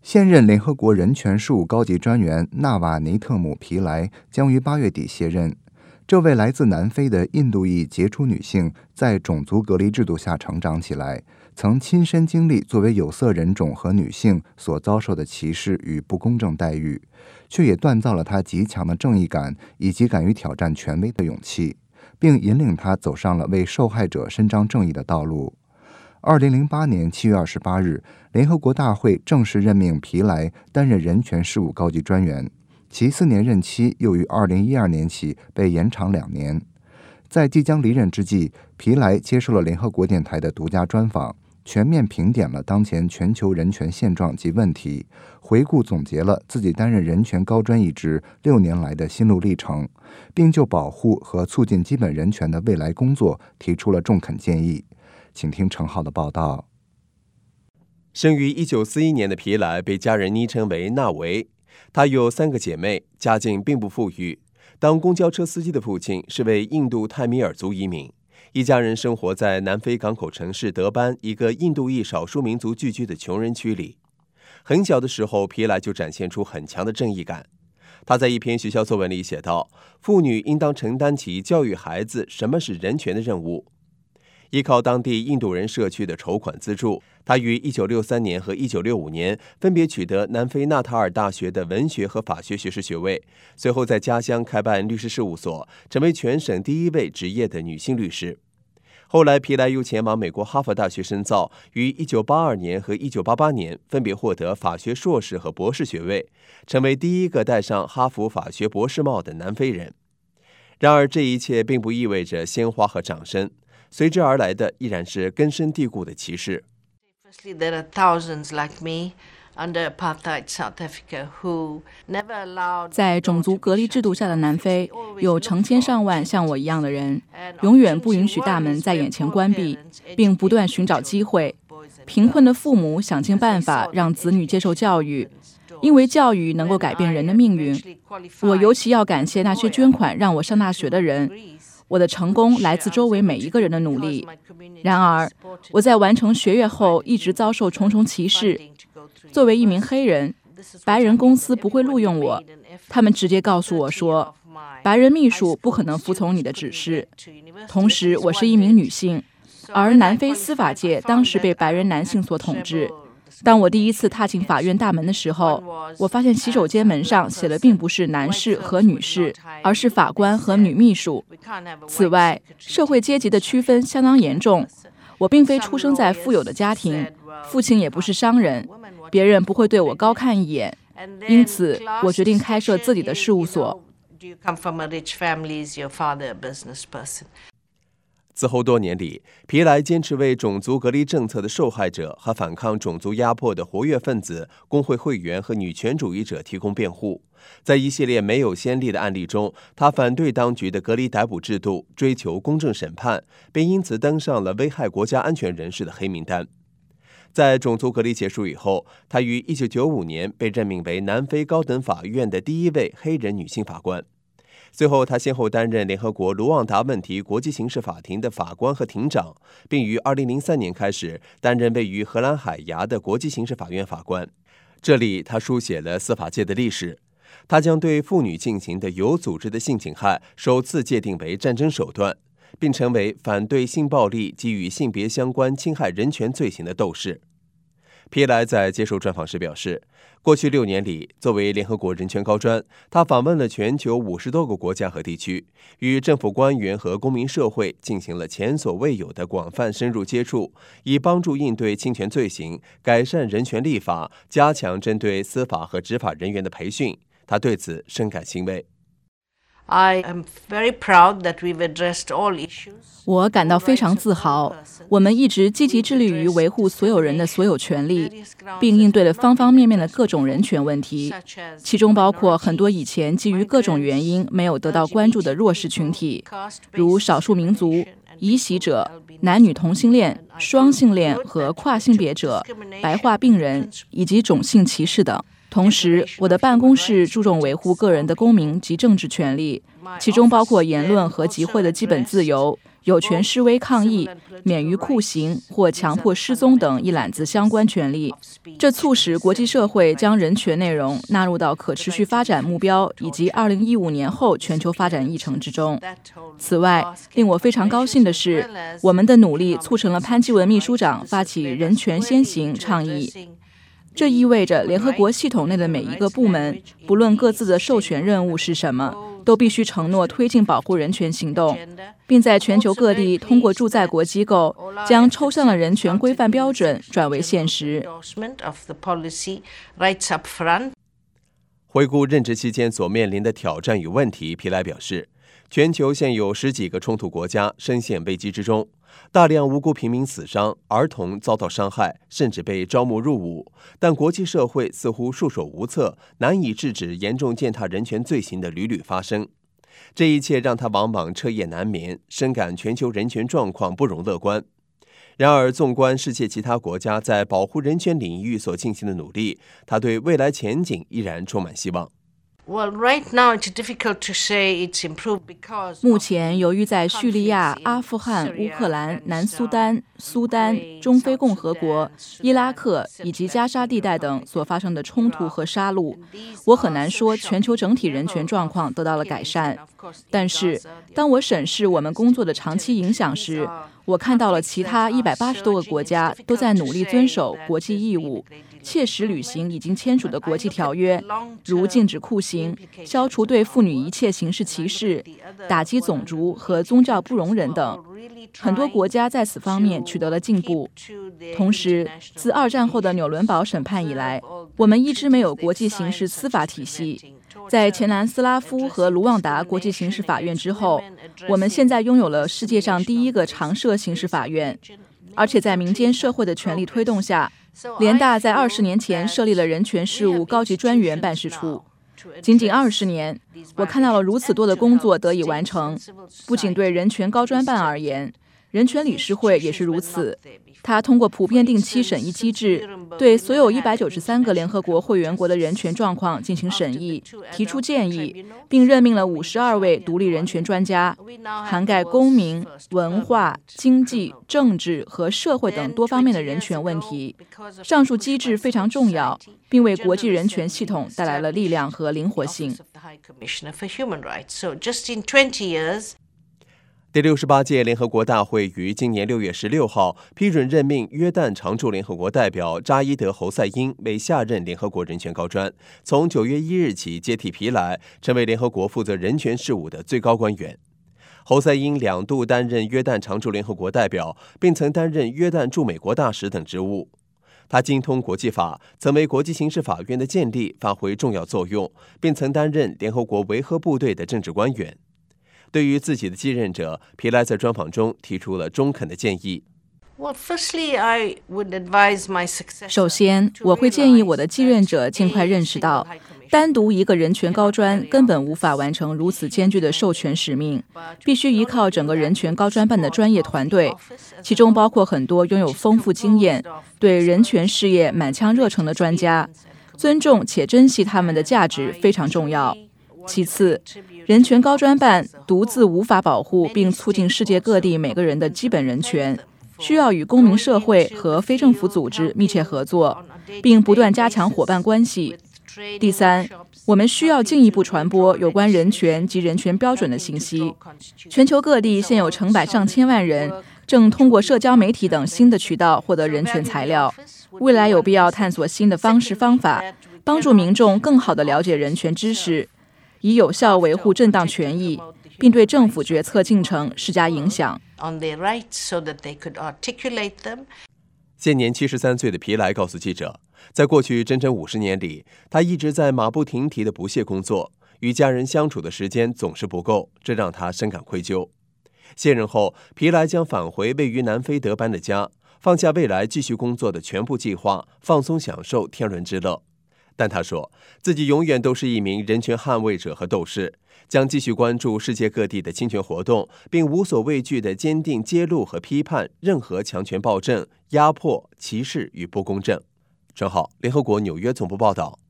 现任联合国人权事务高级专员纳瓦尼特姆·皮莱将于8月底卸任。这位来自南非的印度裔杰出女性在种族隔离制度下成长起来，曾亲身经历作为有色人种和女性所遭受的歧视与不公正待遇，却也锻造了她极强的正义感以及敢于挑战权威的勇气，并引领她走上了为受害者伸张正义的道路。2008年7月28日，联合国大会正式任命皮莱担任人权事务高级专员，其4年任期又于2012年起被延长2年。在即将离任之际，皮莱接受了联合国电台的独家专访，全面评点了当前全球人权现状及问题，回顾总结了自己担任人权高专一职6年来的心路历程，并就保护和促进基本人权的未来工作提出了中肯建议。请听程浩的报道。 生于1941年的皮莱被家人昵称为纳维，她有3个姐妹，家境并不富裕。当公交车司机的父亲是位印度泰米尔族移民，一家人生活在南非港口城市德班一个印度裔少数民族聚居的穷人区里。很小的时候，皮莱就展现出很强的正义感。他在一篇学校作文里写道：妇女应当承担起教育孩子什么是人权的任务。依靠当地印度人社区的筹款资助，他于1963年和1965年分别取得南非纳塔尔大学的文学和法学学士学位，随后在家乡开办律师事务所，成为全省第1位执业的女性律师。后来皮莱又前往美国哈佛大学深造，于1982年和1988年分别获得法学硕士和博士学位，成为第1个戴上哈佛法学博士帽的南非人。然而这一切并不意味着鲜花和掌声，随之而来的依然是根深蒂固的歧视。 There are thousands like me under apartheid South Africa who never allowed. 在种族隔离制度下的南非，有成千上万像我一样的人，永远不允许大门在眼前关闭，并不断寻找机会。贫困的父母想尽办法让子女接受教育，因为教育能够改变人的命运。我尤其要感谢那些捐款让我上大学的人。我的成功来自周围每一个人的努力。然而，我在完成学业后一直遭受重重歧视。作为一名黑人，白人公司不会录用我，他们直接告诉我说，白人秘书不可能服从你的指示。同时，我是一名女性，而南非司法界当时被白人男性所统治。当我第一次踏进法院大门的时候，我发现洗手间门上写的并不是男士和女士，而是法官和女秘书。此外，社会阶级的区分相当严重。我并非出生在富有的家庭，父亲也不是商人，别人不会对我高看一眼。因此，我决定开设自己的事务所。 此后多年里，皮莱坚持为种族隔离政策的受害者和反抗种族压迫的活跃分子、工会会员和女权主义者提供辩护。在一系列没有先例的案例中，他反对当局的隔离逮捕制度，追求公正审判，并因此登上了危害国家安全人士的黑名单。在种族隔离结束以后，他于1995年被任命为南非高等法院的第1位黑人女性法官。随后，他先后担任联合国卢旺达问题国际刑事法庭的法官和庭长，并于2003年开始担任位于荷兰海牙的国际刑事法院法官。这里，他书写了司法界的历史。他将对妇女进行的有组织的性侵害首次界定为战争手段，并成为反对性暴力及与性别相关侵害人权罪行的斗士。皮莱在接受专访时表示，过去6年里，作为联合国人权高专，他访问了全球50多个国家和地区，与政府官员和公民社会进行了前所未有的广泛深入接触，以帮助应对侵权罪行、改善人权立法、加强针对司法和执法人员的培训。他对此深感欣慰。 我感到非常自豪，我们一直积极致力于维护所有人的所有权利，并应对了方方面面的各种人权问题，其中包括很多以前基于各种原因没有得到关注的弱势群体，如少数民族、移徙者、男女同性恋、双性恋和跨性别者、白化病人以及种姓歧视等。同时，我的办公室注重维护个人的公民及政治权利，其中包括言论和集会的基本自由、 有权示威抗议、免于酷刑或强迫失踪等一揽子相关权利。这促使国际社会将人权内容纳入到可持续发展目标以及2015年后全球发展议程之中。此外，令我非常高兴的是，我们的努力促成了潘基文秘书长发起人权先行倡议。这意味着联合国系统内的每一个部门，不论各自的授权任务是什么，都必须承诺推进保护人权行动，并在全球各地通过驻在国机构将抽象的人权规范标准转为现实。 回顾任职期间所面临的挑战与问题，皮莱表示，全球现有10几个冲突国家深陷危机之中，大量无辜平民死伤，儿童遭到伤害，甚至被招募入伍，但国际社会似乎束手无策，难以制止严重践踏人权罪行的屡屡发生。这一切让他往往彻夜难眠，深感全球人权状况不容乐观。然而，纵观世界其他国家在保护人权领域所进行的努力，他对未来前景依然充满希望。 目前，由于在叙利亚、阿富汗、乌克兰、南苏丹、苏丹、中非共和国、伊拉克以及加沙地带等所发生的冲突和杀戮，我很难说全球整体人权状况得到了改善。但是，当我审视我们工作的长期影响时，我看到了其他180多个国家都在努力遵守国际义务，切实履行已经签署的国际条约，如禁止酷刑、消除对妇女一切形式歧视、打击种族和宗教不容忍等。很多国家在此方面取得了进步。同时，自2战后的纽伦堡审判以来，我们一直没有国际刑事司法体系。在前南斯拉夫和卢旺达国际刑事法院之后，我们现在拥有了世界上第一个常设刑事法院，而且在民间社会的全力推动下，联大在20年前设立了人权事务高级专员办事处。仅仅20年，我看到了如此多的工作得以完成。不仅对人权高专办而言，人权理事会也是如此。他通过普遍定期审议机制，对所有193个联合国会员国的人权状况进行审议，提出建议，并任命了52位独立人权专家，涵盖公民、文化、经济、政治和社会等多方面的人权问题。上述机制非常重要，并为国际人权系统带来了力量和灵活性。 第68届联合国大会于今年6月16号批准任命约旦常驻联合国代表扎伊德·侯赛因为下任联合国人权高专，从9月1日起接替皮莱，成为联合国负责人权事务的最高官员。侯赛因2度担任约旦常驻联合国代表，并曾担任约旦驻美国大使等职务。他精通国际法，曾为国际刑事法院的建立发挥重要作用，并曾担任联合国维和部队的政治官员。对于自己的继任者，皮莱在专访中提出了中肯的建议。 首先，我会建议我的继任者尽快认识到，单独一个人权高专根本无法完成如此艰巨的授权使命，必须依靠整个人权高专办的专业团队，其中包括很多拥有丰富经验、对人权事业满腔热诚的专家。尊重且珍惜他们的价值非常重要。其次，人权高专办独自无法保护并促进世界各地每个人的基本人权，需要与公民社会和非政府组织密切合作，并不断加强伙伴关系。第三，我们需要进一步传播有关人权及人权标准的信息。全球各地现有成百上千万人正通过社交媒体等新的渠道获得人权材料，未来有必要探索新的方式方法，帮助民众更好地了解人权知识，以有效维护正当权益，并对政府决策进程施加影响。 现年73岁的皮莱告诉记者，在过去整整50年里，他一直在马不停蹄的不懈工作，与家人相处的时间总是不够，这让他深感愧疚。卸任后，皮莱将返回位于南非德班的家，放下未来继续工作的全部计划，放松享受天伦之乐。但他说自己永远都是一名人权捍卫者和斗士，将继续关注世界各地的侵权活动，并无所畏惧地坚定揭露和批判任何强权暴政、压迫、歧视与不公正。陈浩，联合国纽约总部报道。